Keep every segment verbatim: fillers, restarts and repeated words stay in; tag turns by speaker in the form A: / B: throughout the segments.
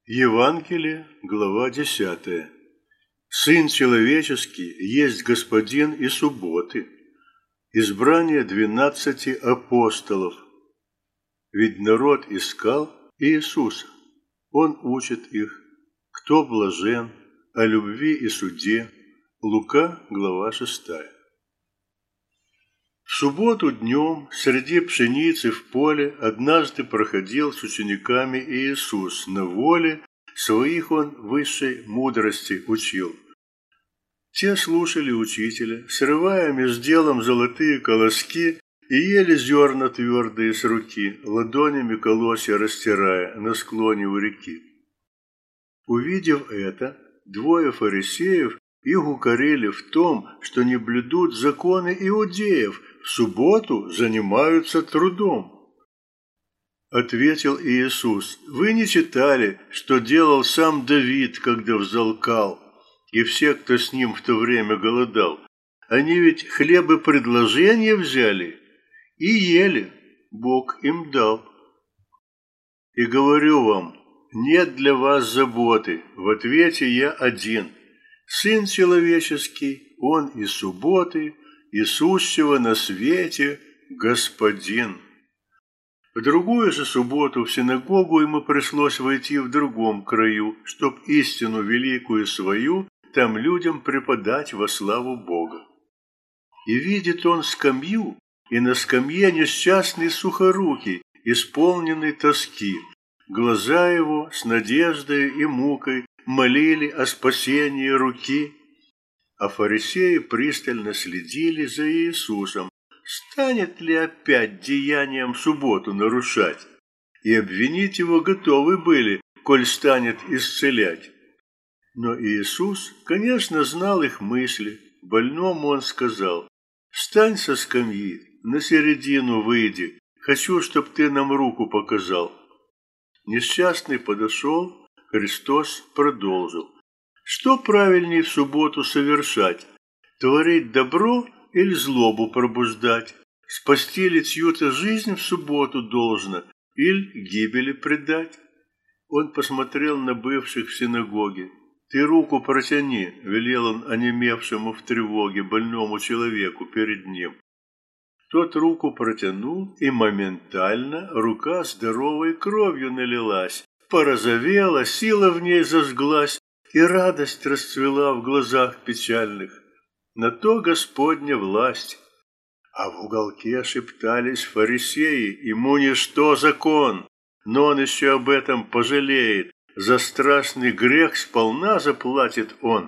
A: Евангелие, глава десятая. Сын человеческий есть Господин и субботы. Избрание двенадцати апостолов. Ведь народ искал Иисуса. Он учит их, кто блажен, о любви и суде. Лука, глава шестая. В субботу днем среди пшеницы в поле однажды проходил с учениками Иисус. На воле своих он высшей мудрости учил. Те слушали учителя, срывая меж делом золотые колоски и ели зерна твердые с руки, ладонями колосья растирая на склоне у реки. Увидев это, двое фарисеев их укорили в том, что не блюдут законы иудеев, в субботу занимаются трудом. Ответил Иисус: «Вы не читали, что делал сам Давид, когда взалкал, и все, кто с ним в то время голодал? Они ведь хлебы предложения взяли и ели, Бог им дал. И говорю вам, нет для вас заботы, в ответе я один. Сын человеческий, он и субботы, и сущего на свете Господин». В другую же субботу в синагогу ему пришлось войти в другом краю, чтоб истину великую свою там людям преподать во славу Бога. И видит он скамью, и на скамье несчастный сухорукий, исполненный тоски. Глаза его с надеждой и мукой молили о спасении руки. А фарисеи пристально следили за Иисусом, станет ли опять деянием субботу нарушать, и обвинить его готовы были, коль станет исцелять. Но Иисус, конечно, знал их мысли. Больному он сказал: «Встань со скамьи, на середину выйди, хочу, чтоб ты нам руку показал». Несчастный подошел, Христос продолжил: «Что правильней в субботу совершать? Творить добро или злобу пробуждать? Спасти ли чью-то жизнь в субботу должно, или гибели предать?» Он посмотрел на бывших в синагоге. «Ты руку протяни», — велел он онемевшему в тревоге больному человеку перед ним. Тот руку протянул, и моментально рука здоровой кровью налилась, порозовела, сила в ней зажглась, и радость расцвела в глазах печальных. На то Господня власть. А в уголке шептались фарисеи: ему ничто закон, но он еще об этом пожалеет, за страшный грех сполна заплатит он.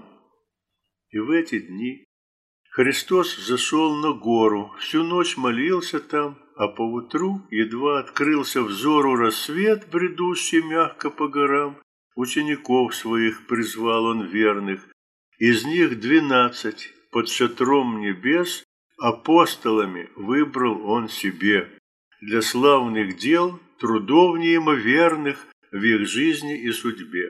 A: И в эти дни Христос зашел на гору, всю ночь молился там, а поутру едва открылся взору рассвет, бредущий мягко по горам. Учеников своих призвал он верных, из них двенадцать, под шатром небес апостолами выбрал он себе, для славных дел, трудов неимоверных в их жизни и судьбе.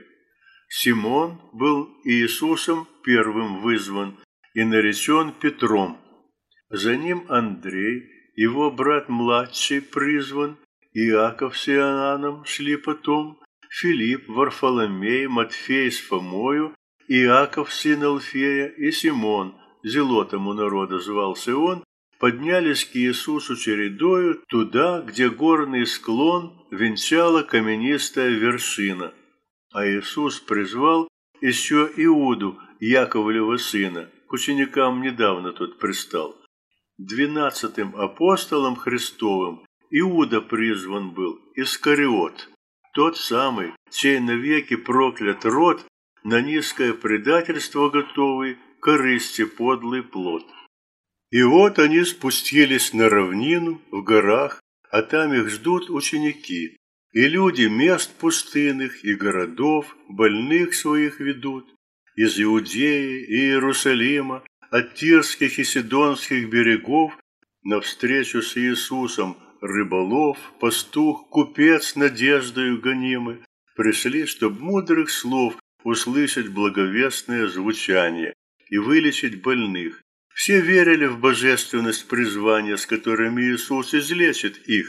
A: Симон был Иисусом первым вызван и наречен Петром. За ним Андрей, его брат младший, призван, Иаков с Иоанном шли потом, Филипп, Варфоломей, Матфей с Фомою, Иаков сын Алфея и Симон, зелотом у народа звался он, поднялись к Иисусу чередою туда, где горный склон венчала каменистая вершина. А Иисус призвал еще Иуду, Яковлева сына, к ученикам недавно тот пристал. Двенадцатым апостолом Христовым Иуда призван был, Искариот, тот самый, чей навеки проклят род, на низкое предательство готовый, корысти подлый плод. И вот они спустились на равнину в горах, а там их ждут ученики, и люди мест пустынных и городов больных своих ведут, из Иудеи и Иерусалима, от Тирских и Сидонских берегов, навстречу с Иисусом рыболов, пастух, купец надеждою гонимы, пришли, чтоб мудрых слов услышать благовестное звучание и вылечить больных. Все верили в божественность призвания, с которым Иисус излечит их,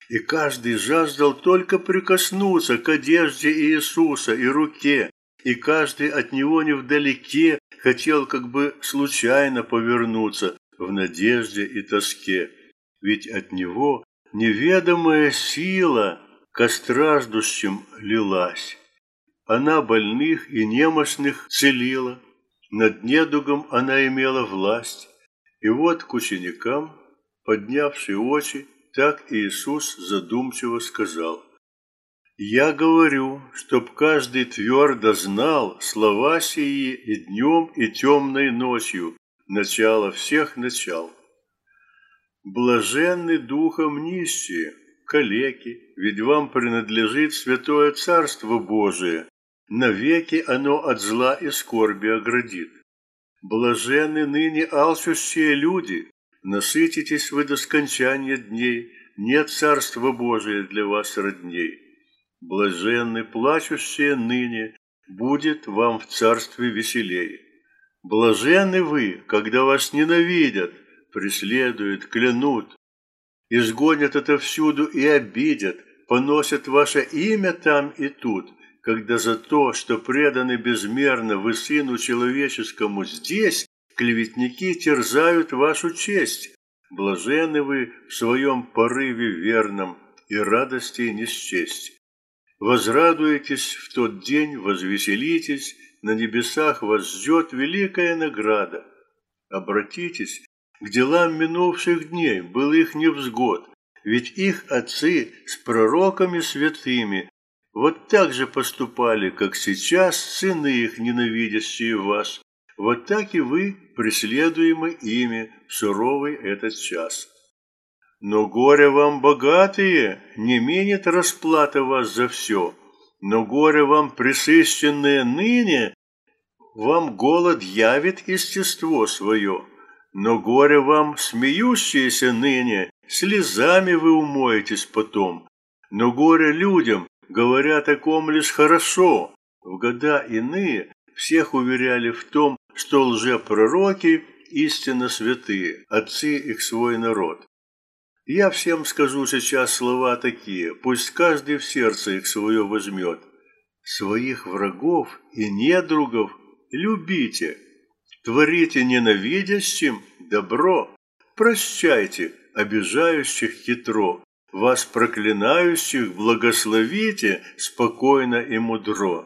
A: И каждый жаждал только прикоснуться к одежде Иисуса и руке, и каждый от него невдалеке хотел как бы случайно повернуться в надежде и тоске. Ведь от него неведомая сила ко страждущим лилась. Она больных и немощных целила, над недугом она имела власть. И вот к ученикам, поднявши очи, так Иисус задумчиво сказал: «Я говорю, чтоб каждый твердо знал слова сии и днем, и темной ночью, начало всех начал. Блаженны духом нищие, калеки, ведь вам принадлежит святое Царство Божие, навеки оно от зла и скорби оградит. Блаженны ныне алчущие люди, насытитесь вы до скончания дней, нет Царства Божия для вас родней. Блаженны плачущие ныне, будет вам в царстве веселее. Блаженны вы, когда вас ненавидят, преследуют, клянут, изгонят отовсюду и обидят, поносят ваше имя там и тут, когда за то, что преданы безмерно вы Сыну Человеческому здесь, клеветники терзают вашу честь. Блаженны вы в своем порыве верном, и радости не счесть. Возрадуетесь в тот день, возвеселитесь, на небесах вас ждет великая награда. Обратитесь к делам минувших дней, былых невзгод, ведь их отцы с пророками святыми вот так же поступали, как сейчас сыны их, ненавидящие вас, вот так и вы, преследуемы ими в суровый этот час. Но горе вам, богатые, не минет расплата вас за все, но горе вам, пресыщенные ныне, вам голод явит естество свое, но горе вам, смеющиеся ныне, слезами вы умоетесь потом, но горе людям, говоря таком лишь хорошо. В года иные всех уверяли в том, что лжепророки истинно святые, отцы их свой народ. Я всем скажу сейчас слова такие, пусть каждый в сердце их свое возьмет. Своих врагов и недругов любите, творите ненавидящим добро, прощайте обижающих хитро, вас проклинающих благословите спокойно и мудро.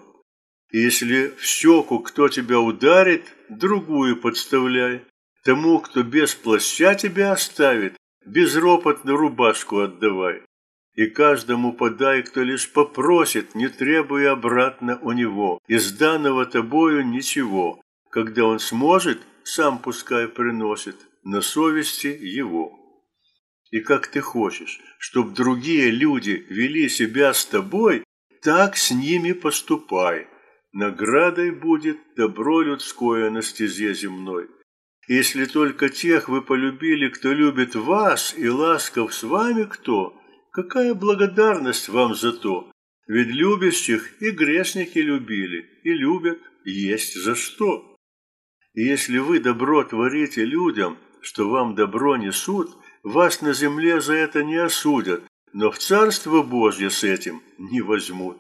A: Если в щеку кто тебя ударит, другую подставляй. Тому, кто без плаща тебя оставит, безропотно рубашку отдавай. И каждому подай, кто лишь попросит, не требуя обратно у него, из данного тобою ничего. Когда он сможет, сам пускай приносит, на совести его. И как ты хочешь, чтоб другие люди вели себя с тобой, так с ними поступай. Наградой будет добро людское на стезе земной. Если только тех вы полюбили, кто любит вас, и ласков с вами кто, какая благодарность вам за то? Ведь любящих и грешники любили, и любят, есть за что. И если вы добро творите людям, что вам добро несут, вас на земле за это не осудят, но в Царство Божье с этим не возьмут.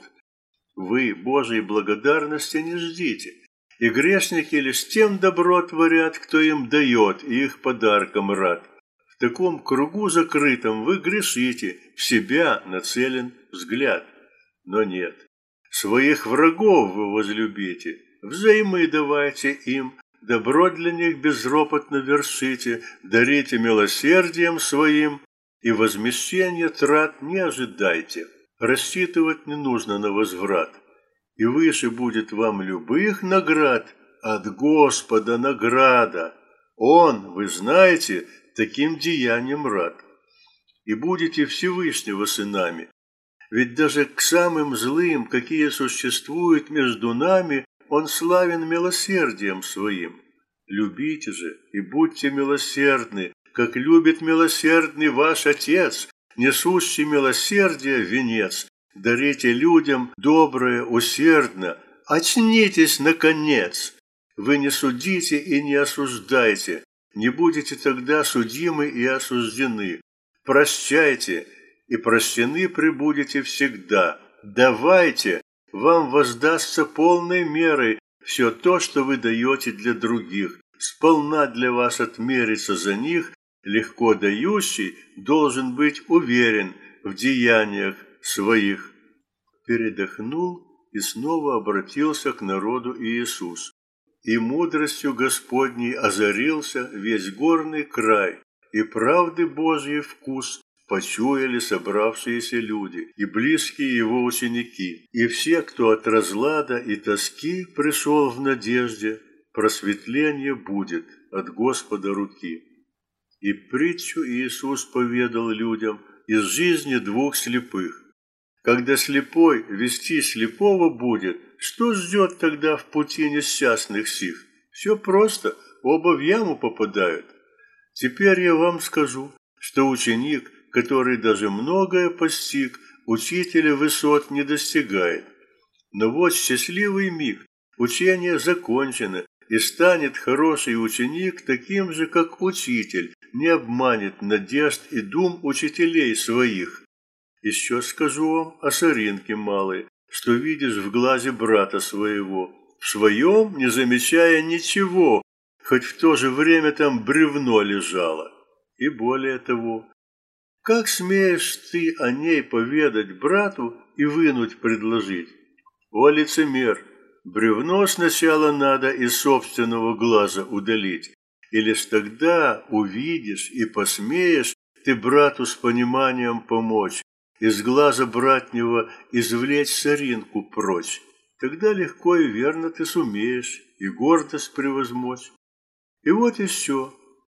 A: Вы Божьей благодарности не ждите, и грешники лишь тем добро творят, кто им дает, и их подарком рад. В таком кругу закрытом вы грешите, в себя нацелен взгляд. Но нет, своих врагов вы возлюбите, взаймы давайте им, добро для них безропотно вершите, дарите милосердием своим, и возмещения трат не ожидайте. Рассчитывать не нужно на возврат, и выше будет вам любых наград от Господа награда. Он, вы знаете, таким деянием рад. И будете Всевышнего сынами, ведь даже к самым злым, какие существуют между нами, Он славен милосердием своим. Любите же и будьте милосердны, как любит милосердный ваш Отец, несущий милосердие венец. Дарите людям доброе усердно, очнитесь, наконец. Вы не судите и не осуждайте, не будете тогда судимы и осуждены. Прощайте, и прощены пребудете всегда. Давайте, вам воздастся полной мерой все то, что вы даете для других. Сполна для вас отмерится за них, легко дающий должен быть уверен в деяниях своих». Передохнул и снова обратился к народу Иисус. И мудростью Господней озарился весь горный край, и правды Божьей вкус почуяли собравшиеся люди и близкие его ученики, и все, кто от разлада и тоски пришел в надежде, просветление будет от Господа руки. И притчу Иисус поведал людям из жизни двух слепых. Когда слепой вести слепого будет, что ждет тогда в пути несчастных сих? Все просто, оба в яму попадают. Теперь я вам скажу, что ученик, который даже многое постиг, учителя высот не достигает. Но вот счастливый миг, учение закончено, и станет хороший ученик таким же, как учитель, не обманет надежд и дум учителей своих. Еще скажу вам о соринке малой, что видишь в глазе брата своего, в своем не замечая ничего, хоть в то же время там бревно лежало. И более того, как смеешь ты о ней поведать брату и вынуть предложить? О, лицемер! Бревно сначала надо из собственного глаза удалить, и лишь тогда увидишь и посмеешь ты брату с пониманием помочь, из глаза братнего извлечь соринку прочь. Тогда легко и верно ты сумеешь и гордость превозмочь. И вот еще.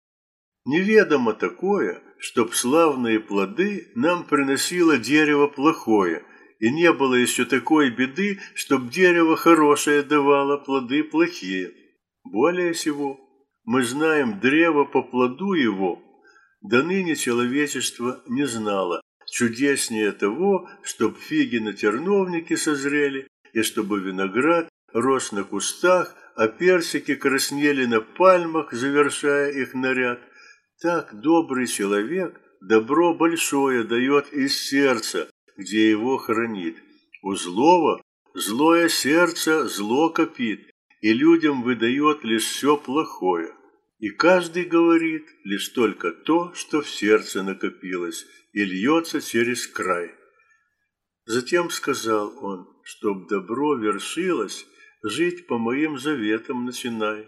A: Неведомо такое, чтоб славные плоды нам приносило дерево плохое, и не было еще такой беды, чтоб дерево хорошее давало плоды плохие. Более всего, мы знаем древо по плоду его, до ныне человечество не знало. Чудеснее того, чтоб фиги на терновнике созрели, и чтобы виноград рос на кустах, а персики краснели на пальмах, завершая их наряд. Так добрый человек добро большое дает из сердца, где его хранит. У злого злое сердце зло копит, и людям выдает лишь все плохое. И каждый говорит лишь только то, что в сердце накопилось, и льется через край. Затем сказал он: чтоб добро вершилось, жить по моим заветам начинай.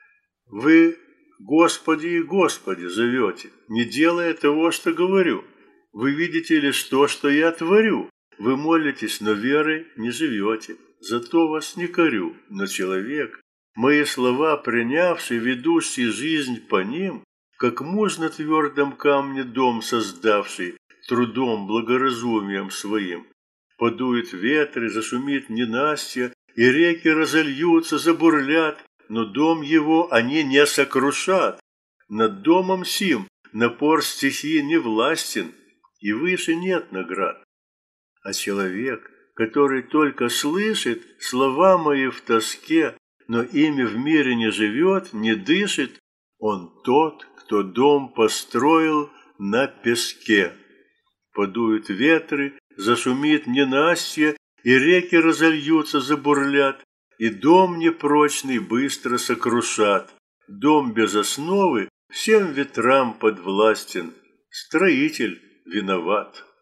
A: Вы Господи и Господи зовете, не делая того, что говорю. Вы видите лишь то, что я творю. Вы молитесь, но верой не живете. Зато вас не корю, но человек, мои слова принявший, ведущий жизнь по ним, как муж на твердом камне дом создавший, трудом, благоразумием своим. Подует ветры, зашумит ненастье, и реки разольются, забурлят, но дом его они не сокрушат. Над домом сим напор стихии не властен, и выше нет наград. А человек, который только слышит слова мои в тоске, но ими в мире не живет, не дышит, он тот, кто дом построил на песке. Подуют ветры, зашумит ненастье, и реки разольются, забурлят, и дом непрочный быстро сокрушат. Дом без основы всем ветрам подвластен, строитель виноват.